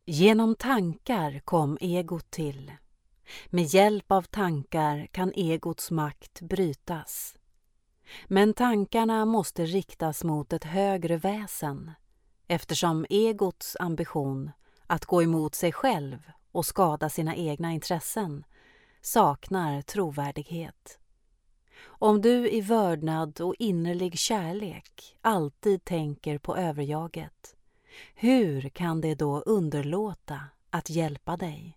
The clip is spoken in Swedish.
Genom tankar kom egot till. Med hjälp av tankar kan egots makt brytas. Men tankarna måste riktas mot ett högre väsen, eftersom egots ambition att gå emot sig själv och skada sina egna intressen saknar trovärdighet. Om du i vördnad och innerlig kärlek alltid tänker på överjaget, hur kan det då underlåta att hjälpa dig?